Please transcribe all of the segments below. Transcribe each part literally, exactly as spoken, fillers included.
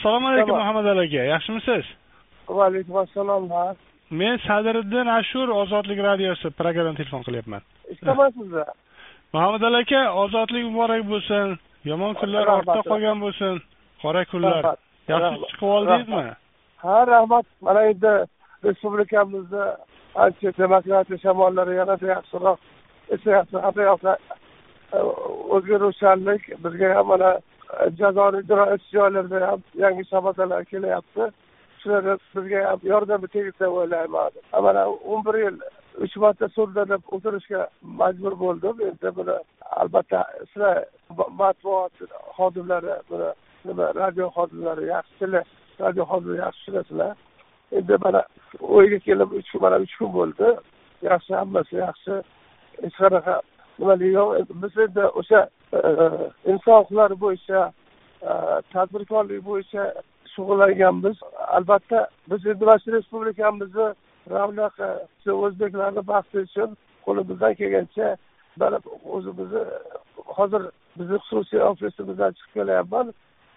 Assalomu alaykum Muhammad aka, yaxshimisiz? Va alaykum assalom. Men Sadiriddin Ashur, Ozodlik radiosi programmadan telefon qilyapman. Ishdamasizda? Muhammad aka, ozodlik muborak bo'lsin. Yomon kunlar ortda qolgan bo'lsin. Qora kunlar. Yaxshi chiqib oldingizmi? Ha, rahmat. Mana endi respublikamizda ancha demokratiya shamollari yanada yaxshiroq esyapti. Haqiqatda o'zgaruvchanlik bizga ham mana jazoni ijro etish joylarida ham yangi shabakalar kelyapti. Shular bizga ham yordam tegdi deb o'ylayman. Mana o'n bir yil uch marta sudda deb o'tirishga majbur bo'ldim. Endi buni albatta sizlar matbuot xodimlari, buni nima radio xodimlari yaxshilar, radio xodimlari yaxshi tushunasizlar. Endi mana o'yga kelib uch mana uch kun bo'ldi. Yaxshi, hammasi yaxshi. Hech qanaqa nimalik yo'q. Biz endi o'sha inson huquqlari bo'yicha, tadbirkorlik bo'yicha shug'ullanganmiz. Albatta biz endi mana respublikamizni ravnaqi, o'zbeklarning baxti uchun qo'limizdan kelgancha mana o'zimizni hozir bizni xususiy ofisimizdan chiqib kelyapman.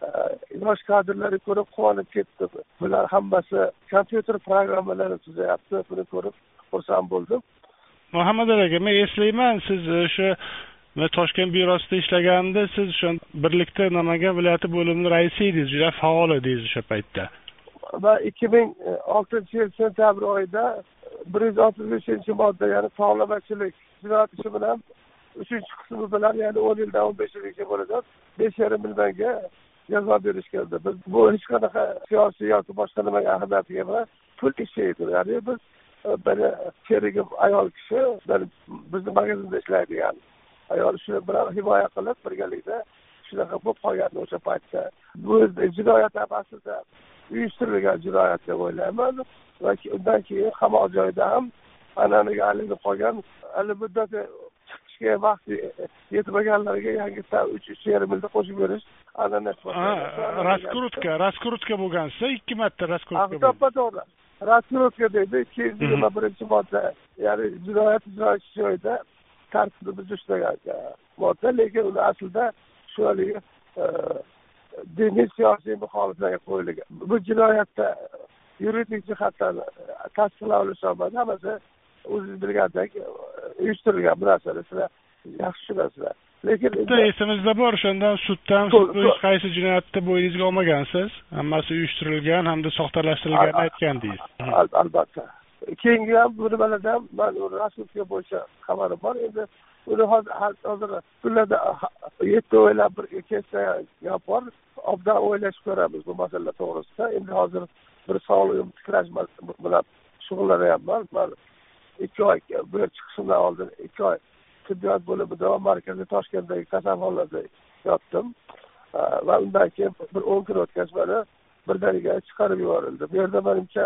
Yosh kadrlarni ko'rib quvonib ketdim. Bular hammasi kompyuter programmalari tuzyapti. Buni ko'rib xursand bo'ldim. Muhammad aka, men eslayman, siz o'sha Toshkent byurosida ishlaganimda siz o'sha birlikda Namangan viloyati bo'limining raisi edingiz, juda faol edingiz o'sha paytda. Va ikki ming oltinchi yil sentabr oyida bir yuz o'ttiz beshinchi modda, ya'ni tovlamachilik jinoyat ishi bilan uchinchi qismi bilan, ya'ni o'n yildan o'n besh yilgacha bo'ladigan besh yarim millionga jazo berishgandi. Biz bu hech qanaqa siyosiy yoki boshqa nimaga ahamiyatiga emas, pul ishi edi. Ya'ni biz beni sherigim ayol kishi, bizni magazinda ishlaydigan ayol shu bilan himoya qilib birgalikda shunaqa bo'lib qolgandi o'sha paytda. Bu jinoyat aslida uyushtirilgan jinoyat deb o'ylayman va undan keyin qamoq joyida ham an'anaga aylanib qolgan, hali muddati chiqishga vaqti yetmaganlarga yangidan uch uch yarim yilda qo'shib berish an'anasi bor. Raskrutka, raskrutka bo'lgansa, ikki marta raskrutka. To'g'ri. Raskrutka deydi, ikki yuz yigirma birinchi modda, ya'ni jinoyat ijrochi joyida tartibni buzishgan modda, lekin uni aslida shu haligi diniy siyosiy muxoliflarga qo'yilgan. Bu jinoyatda yuridik jihatdan tasdiqlab olisholmadi. Hammasi o'zingiz bilgandek uyushtirilgan bu narsalar. Sizlar yaxshi tushunasizlar. Lekin esimizda bor, shundan suddan hech qaysi jinoyatda bo'yningizga olmagansiz. Hammasi uyushtirilgan hamda soxtalashtirilganini aytgandingiz. Albatta. Keyingi ham bu nimalarda ham men rasmga bo'yicha xabarim bor. Endi uni hozir kunlarda yetti o'ylab bir kechda gap bor. Obdan o'ylash ko'ramiz bu masala to'g'risida. Endi hozir bir sog'lig'im tiklash bilan shug'ullanyapman. Men ikki oy bu yer chiqishimdan oldin ikki oy tibbiyot bo'limida va markaziy Toshkentdagi kasalxonalarda yotdim. Va undan keyin bir o'n kun o'tgach meni birdaniga chiqarib yuborildi. Bu yerda menimcha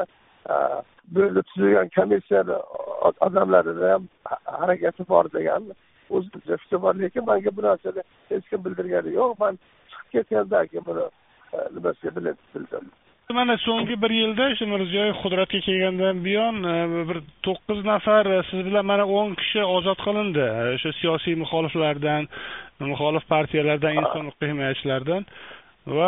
bu yerda tuzilgan komissiyani odamlarida ham harakati bor degan o'zimcha fikr bor, lekin menga bu narsani hech kim bildirgani yo'q. Men chiqib ketgandan keyin buni nimasiga bildim. Mana so'nggi bir yilda shu Mirziyoyev qudratga kelgandan buyon bir to'qqiz nafar siz bilan mana o'n kishi ozod qilindi. O'sha siyosiy muxoliflardan, muxolif partiyalardan, inson huquq himoyachilardan va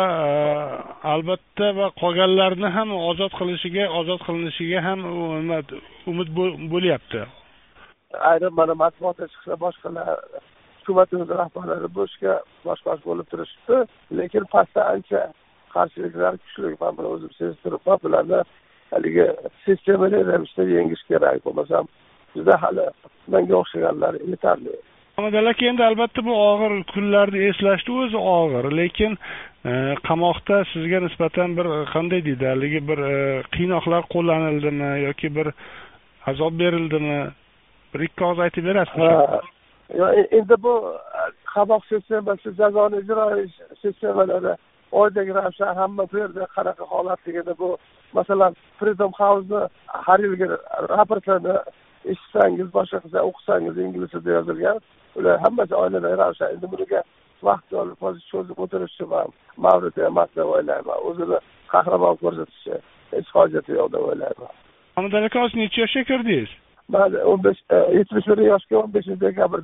albatta va qolganlarni ham ozod qilishiga, ozod qilinishiga ham umid bo'lyapti. Ayrim mana matbuotga chiqsa boshqalar hukumatimiz rahbarlari bo'shga boshqash bo'lib turishibdi, lekin pastda ancha qarshiliklar kuchli. Men buni o'zim sezib turibman. Bularni haligi sistemali ravishda yengish kerak. Bo'lmasam bizda hali menga o'xshaganlar yetarli. Aka, endi albatta bu og'ir kunlarni eslashni o'zi og'ir, lekin qamoqda sizga nisbatan bir qanday deydi, haligi bir qiynoqlar qo'llanildimi yoki bir azob berildimi? Bir ikki og'iz aytib berasizmi? Endi bu qamoq sistemasi, jazoni ijro sistemalari oydagi ravshan hamma bu yerda qanaqa holatligini, bu masalan Freedom House'ni har yilgi raportlarni eshitsangiz, boshqa qilsa o'qisangiz, ingliz tilida yozilgan, ular hammasi oilaviy ravshan. Endi bunga vaqt olib cho'zib o'tirishi ham mavrid emas deb o'ylayman. O'zini qahramon ko'rsatishi hech hojati yo'q deb o'ylayman. Muhammad aka, necha yoshga kirdingiz? Men o'n besh yetmish bir yoshga o'n beshinchi dekabrda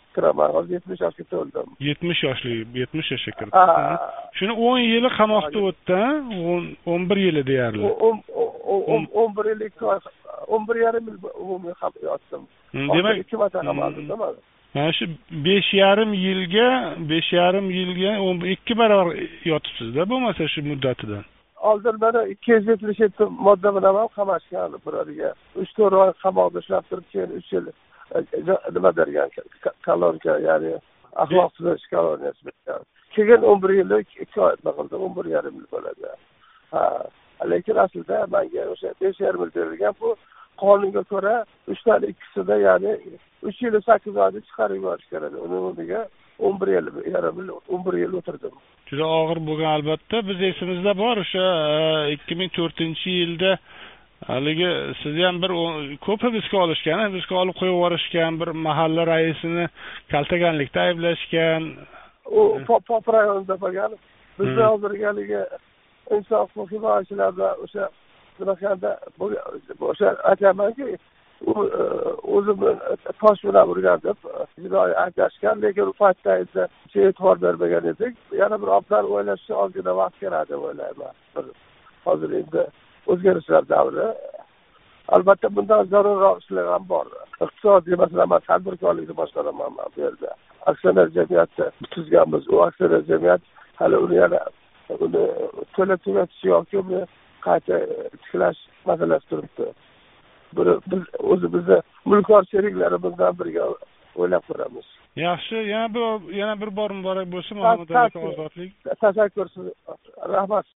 kiraman. Hozir yetmish yoshga to'ldim. yetmish yoshli, yetmish yoshga kirdi. Ha. Shuni o'n yili qamoqda o'tdi, o'n bir yili deyarli. o'n bir yil, o'n bir yarim yil umumiy yotdim. Demak, ikki marta qamaldim. Mana shu besh yarim yilga, besh yarim yilga o'n ikki barobar yotibsiz-da, bo'lmasa shu muddatidan. Oldin mana ikki yuz yetmish yetti modda bilan ham qamashgan biroriga. uch to'rt oy qamoqda ishlab turib, keyin uch yil nima bergan, kolonka, ya'ni axloqsizlik koloniyasi bergan. Keyin o'n bir yillik ikki oy qildim, o'n bir yarim yil bo'ladi. Ha, lekin aslida menga o'sha besh yarim yil berilgan, bu qonunga ko'ra uch dan ikkisida, ya'ni uch yil sakkiz oyda chiqarib yuborish kerak. Umumiga o'n bir yil, yarim yil, o'n bir yil o'tirdim. Juda og'ir bo'lgan albatta. Biz esimizda bor, o'sha ikki ming to'rtinchi yilda haligi sizni ham bir ko'p hibsga olishgan, hibsga olib qo'yib yuborishgan, bir mahalla raisini kaltaganlikda ayblashgan. U pop rayonida bo'lgan. Bizda hozirgi haligi insof himoyachilarda o'sha bunaqada o'sha aytamanki, u o'zimni tosh bilan urgan deb jinoiy ayblashgan, lekin u paytda esa e'tibor bermagan edik. Yana bir obdan o'ylashga ozgina vaqt kerak deb o'ylayman. Hozir endi o'zgarishlar davri. Albatta bundan zarurroq ishlar ham bor. Iqtisodiy masalan, tadbirkorlikni boshlaman bu yerda. Aksioner jamiyatni tuzganmiz. U aksioner jamiyat hali uni yana uni to'la tugatish yoki uni qayta tiklash masalasi turibdi. Biz o'zimizni mulkdor sheriklarimizdan birga o'ylab ko'ramiz. Yaxshi, yana bir yana bir bor muborak bo'lsin Muhammad Ozodlik. Tashakkur, rahmat.